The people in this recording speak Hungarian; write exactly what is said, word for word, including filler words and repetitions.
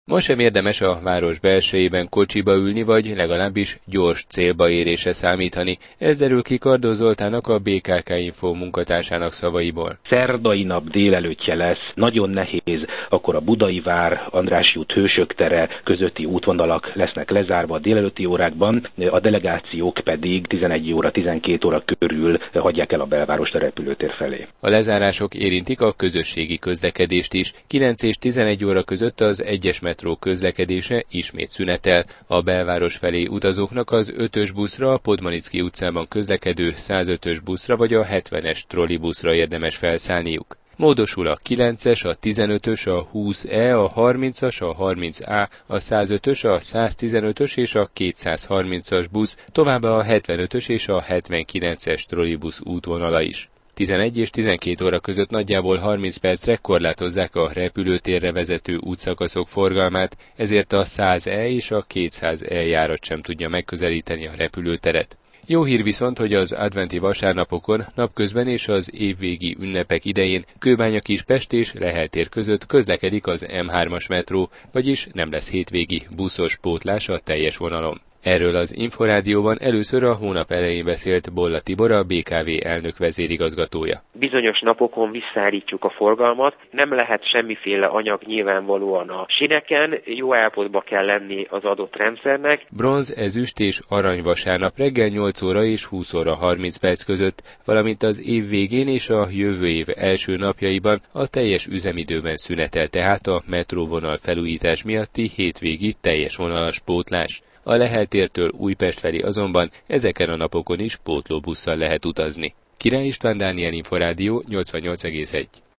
Ma sem érdemes a város belsejében kocsiba ülni, vagy legalábbis gyors célba érésre számítani. Ez derül ki Kardó Zoltánnak, a bé ká ká Info munkatársának szavaiból. Szerdai nap délelőttje lesz, nagyon nehéz, akkor a Budai vár, Andrássy út, Hősök tere közötti útvonalak lesznek lezárva a délelőtti órákban, a delegációk pedig tizenegy óra, tizenkét óra körül hagyják el a belvárost a repülőtér felé. A lezárások érintik a közösségi közlekedést is. kilenc és tizenegy óra között az egyes metró közlekedése ismét szünetel. A belváros felé utazóknak az ötös buszra, a Podmanicki utcában közlekedő százötös buszra vagy a hetvenes trollibuszra érdemes felszállniuk. Módosul a kilences, a tizenötös, a húsz E, a harmincas, a harminc A, a százötös, a száztizenötös és a kétszázharmincas busz, továbbá a hetvenötös és a hetvenkilences trollibusz útvonala is. tizenegy és tizenkét óra között nagyjából harminc percre korlátozzák a repülőtérre vezető útszakaszok forgalmát, ezért a száz E és a kétszáz E járat sem tudja megközelíteni a repülőteret. Jó hír viszont, hogy az adventi vasárnapokon, napközben és az évvégi ünnepek idején Kőbánya-Kispest és Lehel tér között közlekedik az M hármas metró, vagyis nem lesz hétvégi buszos pótlás a teljes vonalon. Erről az Inforádióban először a hónap elején beszélt Bolla Tibor, a bé ká vé elnök vezérigazgatója. Bizonyos napokon visszaállítjuk a forgalmat, nem lehet semmiféle anyag nyilvánvalóan a sineken, jó állapotba kell lenni az adott rendszernek. Bronz, ezüst és arany vasárnap reggel nyolc óra és húsz óra harminc perc között, valamint az év végén és a jövő év első napjaiban a teljes üzemidőben szünetel tehát a metróvonal felújítás miatti hétvégi teljes vonalas pótlás. A Lehel tértől Újpest felé azonban ezeken a napokon is pótlóbusszal lehet utazni. Király István, Dániel Inforádió, nyolcvannyolc egész egy.